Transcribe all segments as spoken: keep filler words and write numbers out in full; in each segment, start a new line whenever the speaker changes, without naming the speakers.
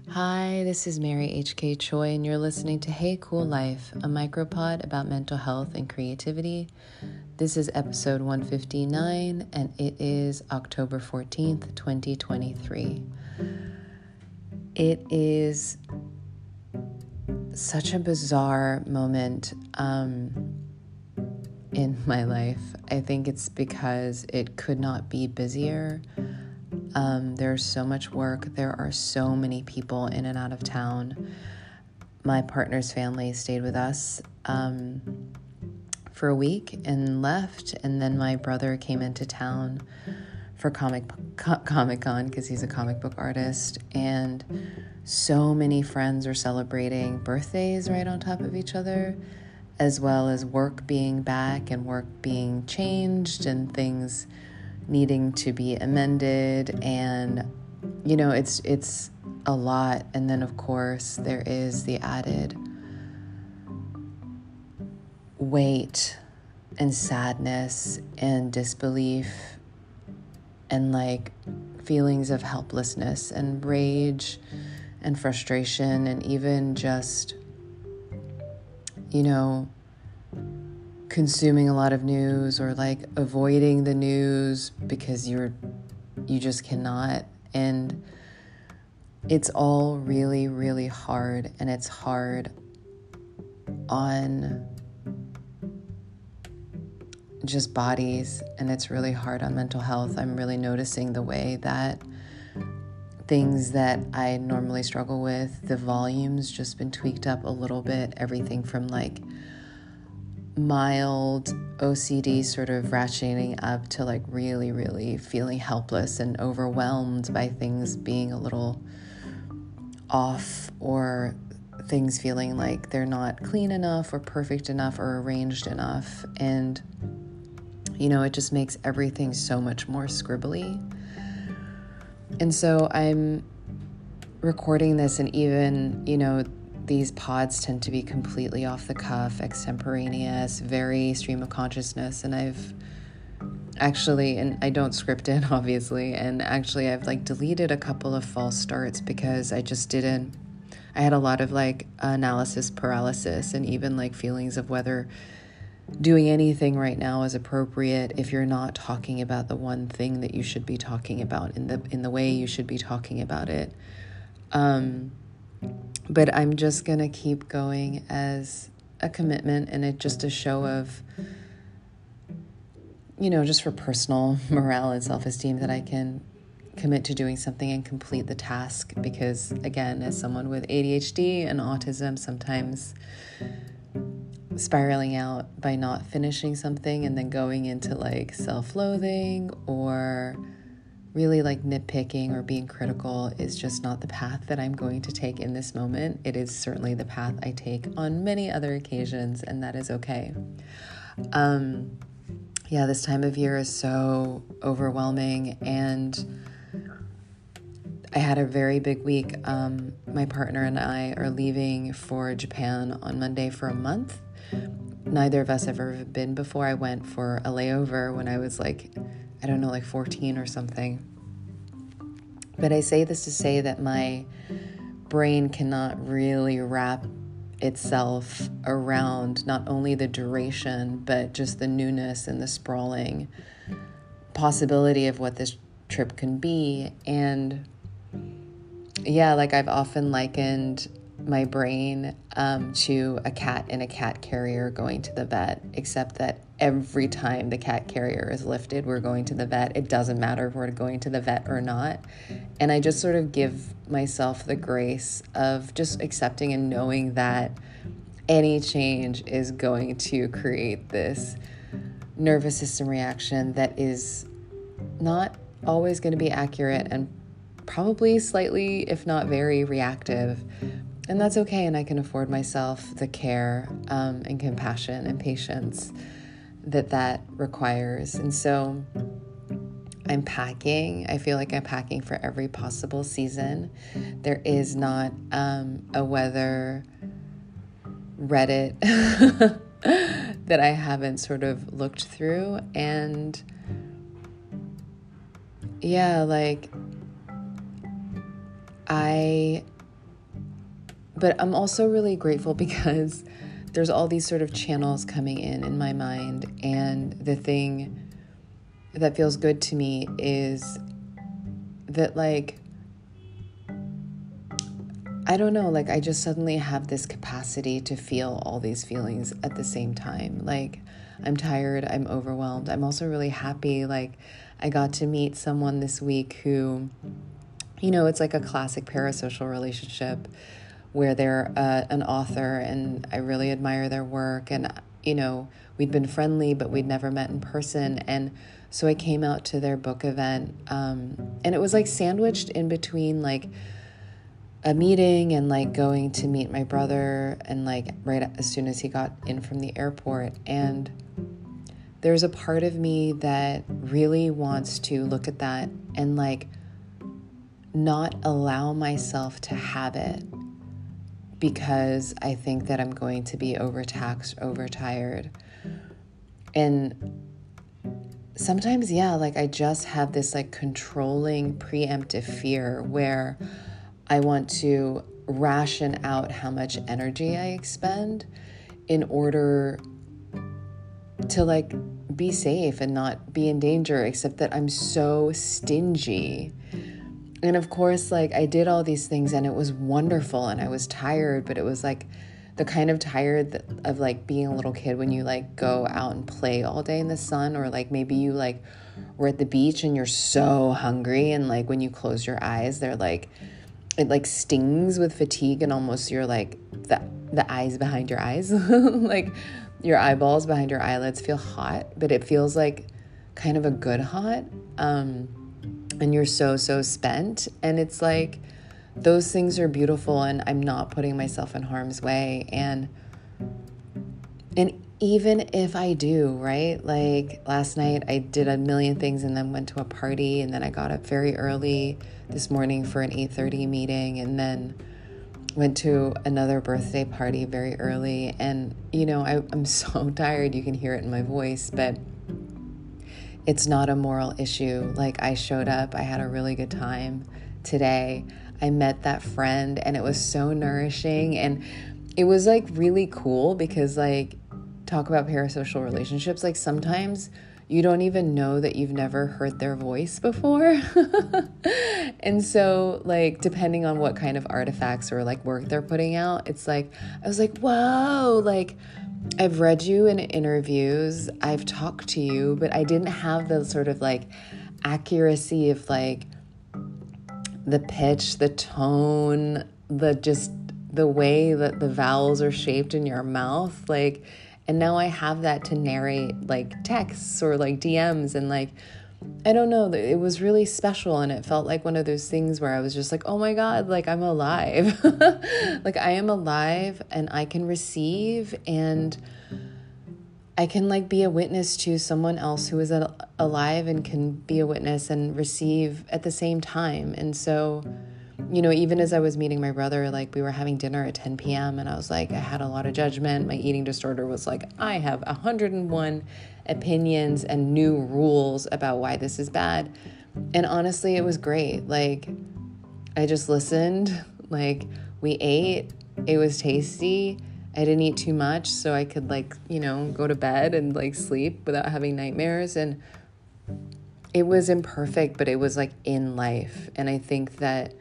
Hi, this is Mary H K. Choi, and you're listening to Hey Cool Life, a micropod about mental health and creativity. This is episode one fifty-nine, and it is October fourteenth, twenty twenty-three. It is such a bizarre moment um, in my life. I think it's because it could not be busier. Um, there's so much work. There are so many people in and out of town. My partner's family stayed with us um, for a week and left, and then my brother came into town for Comic co- Comic-Con because he's a comic book artist, and so many friends are celebrating birthdays right on top of each other, as well as work being back and work being changed and things needing to be amended, and you know it's it's a lot. And then of course there is the added weight and sadness and disbelief and like feelings of helplessness and rage and frustration, and even just you know consuming a lot of news, or like avoiding the news because you're you just cannot. And it's all really, really hard, and it's hard on just bodies, and it's really hard on mental health. I'm really noticing the way that things that I normally struggle with, the volume's just been tweaked up a little bit. Everything from like mild O C D sort of ratcheting up to like really, really feeling helpless and overwhelmed by things being a little off, or things feeling like they're not clean enough or perfect enough or arranged enough. And, you know, it just makes everything so much more scribbly. And so I'm recording this, and even, you know, these pods tend to be completely off the cuff, extemporaneous, very stream of consciousness. And I've actually, and I don't script it, obviously, and actually I've like deleted a couple of false starts because I just didn't, I had a lot of like analysis paralysis, and even like feelings of whether doing anything right now is appropriate if you're not talking about the one thing that you should be talking about in the in the way you should be talking about it. Um, But I'm just going to keep going as a commitment, and it just a show of, you know, just for personal morale and self-esteem, that I can commit to doing something and complete the task. Because again, as someone with A D H D and autism, sometimes spiraling out by not finishing something and then going into like self-loathing or really like nitpicking or being critical is just not the path that I'm going to take in this moment. It is certainly the path I take on many other occasions, and that is okay. Um, yeah, this time of year is so overwhelming, and I had a very big week. Um, my partner and I are leaving for Japan on Monday for a month. Neither of us have ever been before. I went for a layover when I was like, I don't know, like fourteen or something. But I say this to say that my brain cannot really wrap itself around not only the duration, but just the newness and the sprawling possibility of what this trip can be. And yeah, like I've often likened my brain um, to a cat in a cat carrier going to the vet, except that every time the cat carrier is lifted, we're going to the vet. It doesn't matter if we're going to the vet or not. And I just sort of give myself the grace of just accepting and knowing that any change is going to create this nervous system reaction that is not always going to be accurate, and probably slightly, if not very, reactive. And that's okay, and I can afford myself the care um, and compassion and patience that that requires. And so I'm packing. I feel like I'm packing for every possible season. There is not um, a weather Reddit that I haven't sort of looked through. And yeah, like I but I'm also really grateful because there's all these sort of channels coming in in my mind. And the thing that feels good to me is that, like, I don't know, like I just suddenly have this capacity to feel all these feelings at the same time. Like, I'm tired, I'm overwhelmed. I'm also really happy. Like, I got to meet someone this week who, you know, it's like a classic parasocial relationship where they're uh, an author, and I really admire their work. And, you know, we'd been friendly, but we'd never met in person. And so I came out to their book event, um, and it was like sandwiched in between like a meeting and like going to meet my brother, and like right as soon as he got in from the airport. And there's a part of me that really wants to look at that and like not allow myself to have it, because I think that I'm going to be overtaxed, overtired. And sometimes, yeah, like I just have this like controlling preemptive fear where I want to ration out how much energy I expend in order to like be safe and not be in danger, except that I'm so stingy. And of course, like I did all these things and it was wonderful and I was tired, but it was like the kind of tired that, of like being a little kid when you like go out and play all day in the sun, or like maybe you like were at the beach and you're so hungry, and like when you close your eyes, they're like, it like stings with fatigue, and almost you're like the the eyes behind your eyes, like your eyeballs behind your eyelids feel hot, but it feels like kind of a good hot. Um, and you're so, so spent. And it's like, those things are beautiful, and I'm not putting myself in harm's way. And, and even if I do, right? Like last night I did a million things and then went to a party, and then I got up very early this morning for an eight thirty meeting, and then went to another birthday party very early. And, you know, I, I'm so tired. You can hear it in my voice, but it's not a moral issue. Like, I showed up, I had a really good time today. I met that friend and it was so nourishing. And it was like really cool because, like, talk about parasocial relationships. Like, sometimes you don't even know that you've never heard their voice before. And so, like, depending on what kind of artifacts or like work they're putting out, it's like, I was like, whoa, like, I've read you in interviews, I've talked to you, but I didn't have the sort of like accuracy of like the pitch, the tone, the just the way that the vowels are shaped in your mouth. Like, and now I have that to narrate like texts or like D Ms, and like, I don't know, it was really special. And it felt like one of those things where I was just like, oh my God, like I'm alive. Like I am alive and I can receive, and I can like be a witness to someone else who is a- alive and can be a witness and receive at the same time. And so, you know, even as I was meeting my brother, like we were having dinner at ten p.m. and I was like, I had a lot of judgment. My eating disorder was like, I have one hundred one opinions and new rules about why this is bad. And honestly, it was great. Like, I just listened, like we ate, it was tasty. I didn't eat too much so I could like, you know, go to bed and like sleep without having nightmares. And it was imperfect, but it was like in life. And I think that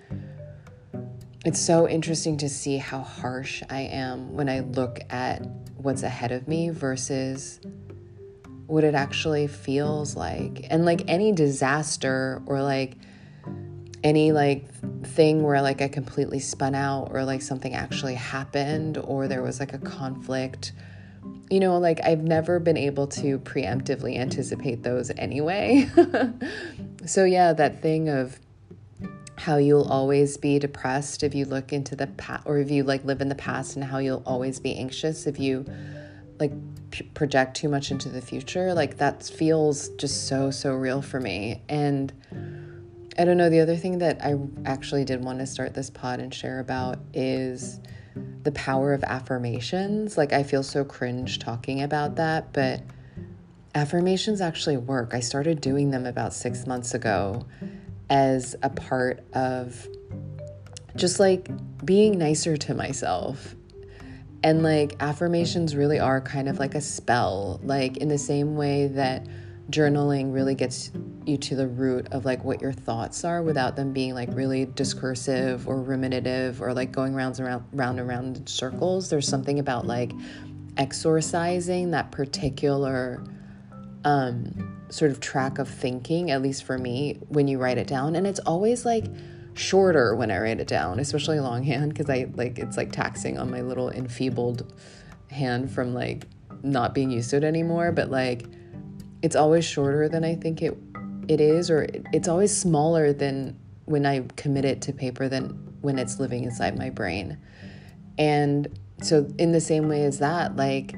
it's so interesting to see how harsh I am when I look at what's ahead of me versus what it actually feels like. And like any disaster or like any like thing where like I completely spun out, or like something actually happened, or there was like a conflict, you know, like I've never been able to preemptively anticipate those anyway. So yeah, that thing of how you'll always be depressed if you look into the past, or if you like live in the past, and how you'll always be anxious if you like p- project too much into the future. Like that feels just so, so real for me. And I don't know, the other thing that I actually did want to start this pod and share about is the power of affirmations. Like I feel so cringe talking about that, but affirmations actually work. I started doing them about six months ago as a part of just like being nicer to myself. And like affirmations really are kind of like a spell, like in the same way that journaling really gets you to the root of like what your thoughts are without them being like really discursive or ruminative or like going round and round, round and round in circles. There's something about like exorcising that particular um, sort of track of thinking, at least for me, when you write it down. And it's always like shorter when I write it down, especially longhand, because I like it's like taxing on my little enfeebled hand from like not being used to it anymore. But like it's always shorter than I think it it is, or it's always smaller than when I commit it to paper than when it's living inside my brain. And so in the same way as that, like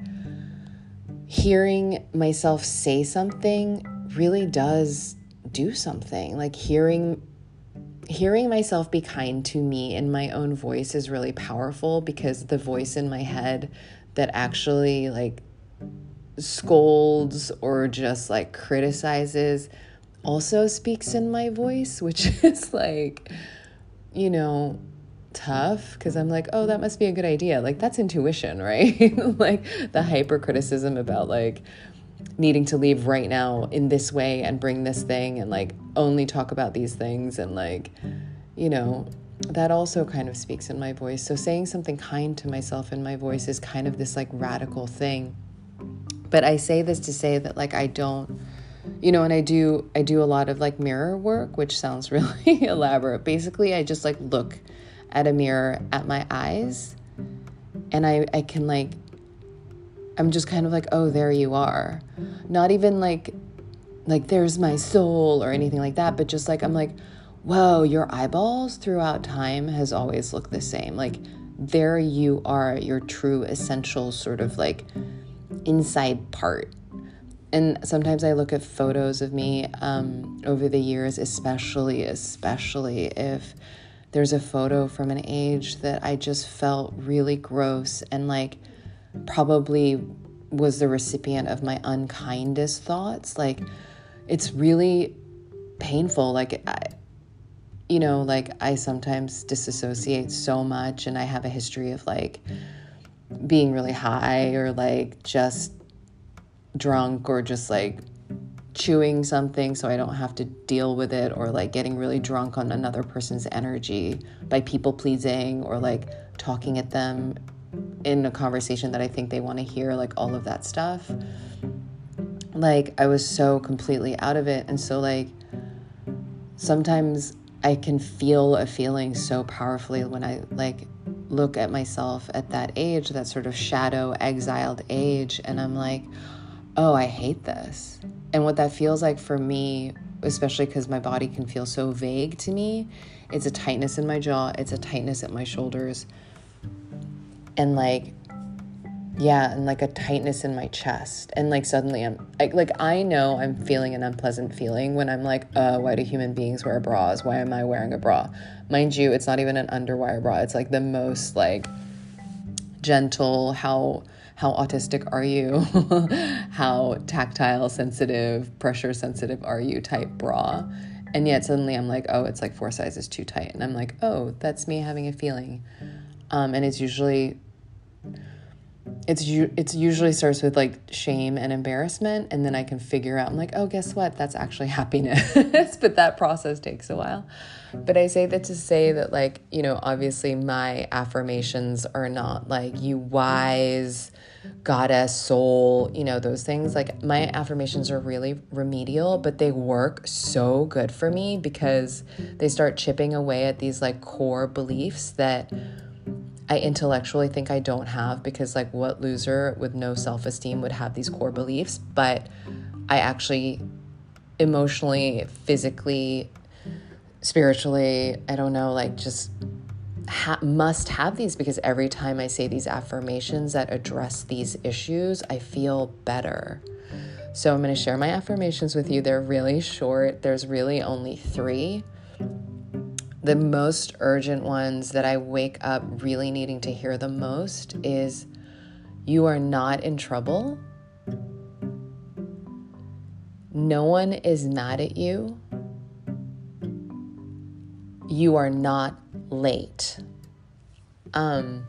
hearing myself say something really does do something. Like hearing hearing myself be kind to me in my own voice is really powerful, because the voice in my head that actually like scolds or just like criticizes also speaks in my voice, which is like, you know, tough, because I'm like, oh, that must be a good idea. Like that's intuition, right? Like the hyper criticism about like needing to leave right now in this way and bring this thing and like only talk about these things, and like, you know, that also kind of speaks in my voice. So saying something kind to myself in my voice is kind of this like radical thing. But I say this to say that like I don't, you know, and I do I do a lot of like mirror work, which sounds really elaborate. Basically, I just like look at a mirror at my eyes, and I I can like I'm just kind of like, oh, there you are. Not even like, like there's my soul or anything like that, but just like, I'm like, whoa, your eyeballs throughout time has always looked the same. Like there you are, your true essential sort of like inside part. And sometimes I look at photos of me um, over the years, especially, especially if there's a photo from an age that I just felt really gross and like probably was the recipient of my unkindest thoughts. Like it's really painful. Like, I, you know, like I sometimes disassociate so much, and I have a history of like being really high or like just drunk or just like chewing something so I don't have to deal with it, or like getting really drunk on another person's energy by people pleasing or like talking at them in a conversation that I think they want to hear, like all of that stuff. Like I was so completely out of it. And so like sometimes I can feel a feeling so powerfully when I like look at myself at that age, that sort of shadow exiled age, and I'm like, oh, I hate this. And what that feels like for me, especially because my body can feel so vague to me, it's a tightness in my jaw, it's a tightness at my shoulders, and like, yeah, and like a tightness in my chest. And like suddenly I'm like, like I know I'm feeling an unpleasant feeling when I'm like, uh, why do human beings wear bras? Why am I wearing a bra? Mind you, it's not even an underwire bra. It's like the most like gentle, how how autistic are you? How tactile, sensitive, pressure sensitive are you type bra. And yet suddenly I'm like, oh, it's like four sizes too tight. And I'm like, oh, that's me having a feeling. Um, and it's usually, it's it's usually starts with like shame and embarrassment. And then I can figure out, I'm like, oh, guess what? That's actually happiness. But that process takes a while. But I say that to say that, like, you know, obviously my affirmations are not like, you wise goddess soul, you know, those things. Like my affirmations are really remedial, but they work so good for me because they start chipping away at these like core beliefs that I intellectually think I don't have, because like what loser with no self-esteem would have these core beliefs? But I actually emotionally, physically, spiritually, I don't know, like just ha- must have these, because every time I say these affirmations that address these issues, I feel better. So I'm going to share my affirmations with you. They're really short. There's really only three. The most urgent ones that I wake up really needing to hear the most is, you are not in trouble. No one is mad at you. You are not late. Um,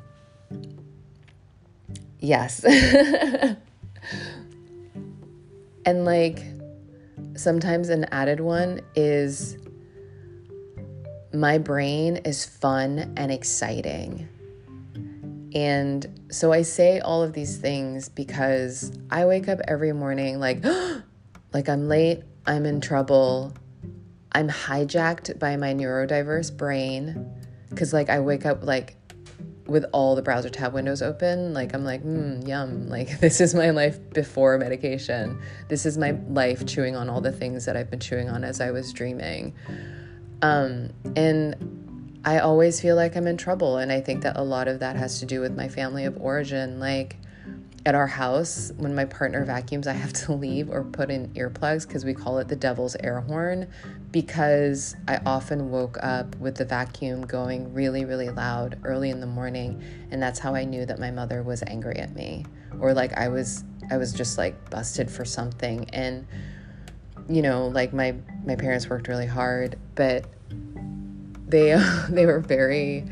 yes. And like, sometimes an added one is my brain is fun and exciting. And so I say all of these things because I wake up every morning like, like I'm late, I'm in trouble, I'm hijacked by my neurodiverse brain. Cause like I wake up like with all the browser tab windows open, like I'm like, mm, yum. Like this is my life before medication. This is my life chewing on all the things that I've been chewing on as I was dreaming. Um, and I always feel like I'm in trouble. And I think that a lot of that has to do with my family of origin. Like at our house, when my partner vacuums, I have to leave or put in earplugs because we call it the devil's air horn, because I often woke up with the vacuum going really, really loud early in the morning. And that's how I knew that my mother was angry at me, or like I was, I was just like busted for something. And, you know, like my, my parents worked really hard, but they, they were very,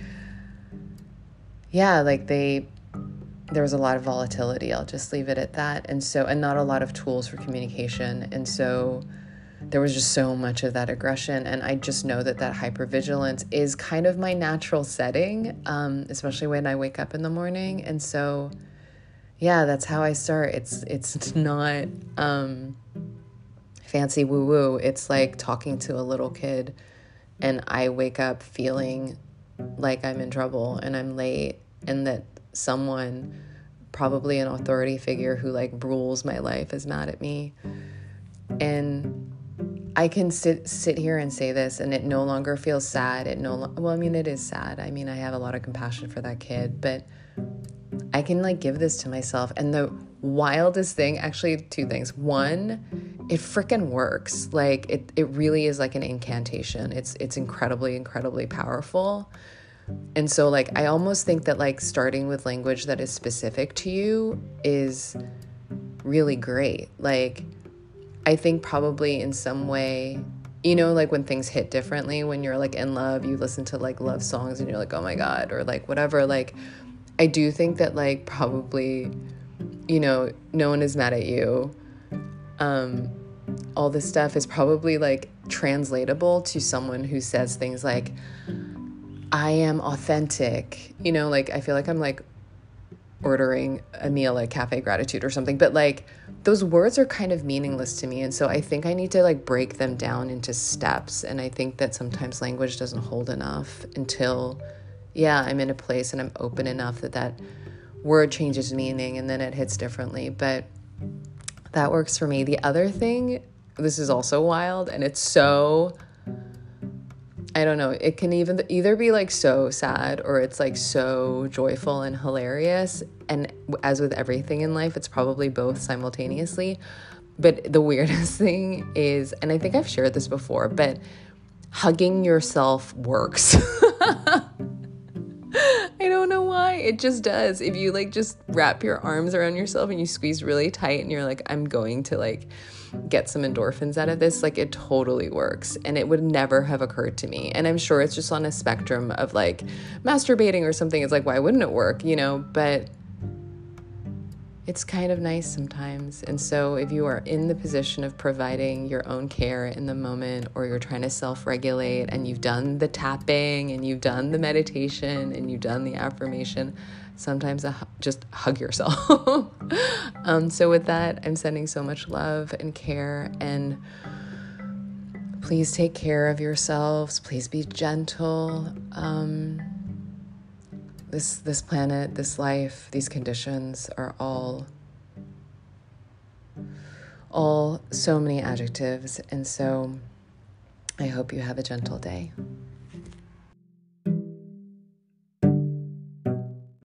yeah, like they, there was a lot of volatility. I'll just leave it at that. And so, and not a lot of tools for communication. And so there was just so much of that aggression. And I just know that that hypervigilance is kind of my natural setting, um, especially when I wake up in the morning. And so, yeah, that's how I start. It's, it's not, um, fancy woo woo. It's like talking to a little kid, and I wake up feeling like I'm in trouble and I'm late, and that someone, probably an authority figure who like rules my life, is mad at me. And I can sit sit here and say this, and it no longer feels sad. It no lo- well, I mean, it is sad. I mean, I have a lot of compassion for that kid, but I can like give this to myself. And the wildest thing, actually two things. One, it freaking works. Like it it really is like an incantation. It's it's incredibly, incredibly powerful. And so like, I almost think that like starting with language that is specific to you is really great. Like, I think probably in some way, you know, like when things hit differently, when you're like in love, you listen to like love songs and you're like, oh my God, or like whatever. Like, I do think that like probably, you know, no one is mad at you. Um, all this stuff is probably like translatable to someone who says things like, I am authentic, you know, like I feel like I'm like ordering a meal at Cafe Gratitude or something, but like those words are kind of meaningless to me. And so I think I need to like break them down into steps. And I think that sometimes language doesn't hold enough until, yeah, I'm in a place and I'm open enough that that word changes meaning and then it hits differently. But that works for me. The other thing, this is also wild, and it's so, I don't know, it can even either be like so sad or it's like so joyful and hilarious. And as with everything in life, it's probably both simultaneously. But the weirdest thing is, and I think I've shared this before, but hugging yourself works. I don't know why. It just does. If you like just wrap your arms around yourself and you squeeze really tight and you're like, I'm going to like get some endorphins out of this, like it totally works. And it would never have occurred to me. And I'm sure it's just on a spectrum of like masturbating or something. It's like, why wouldn't it work? You know, but it's kind of nice sometimes. And so if you are in the position of providing your own care in the moment, or you're trying to self-regulate and you've done the tapping and you've done the meditation and you've done the affirmation, sometimes a, just hug yourself. um, so with that, I'm sending so much love and care, and please take care of yourselves. Please be gentle. Um, This this planet, this life, these conditions are all, all so many adjectives. And so I hope you have a gentle day.